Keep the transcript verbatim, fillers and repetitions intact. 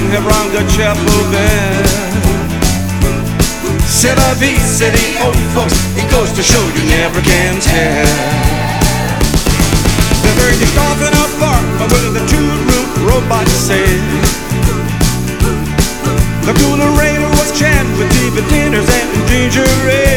have rung the chapel bell. C'est la vie, c'est the old folks. It goes to show you never can tell. They buried the coffin apart with the two-room robot said. The coolerator was jammed with deep dinners and ginger ale.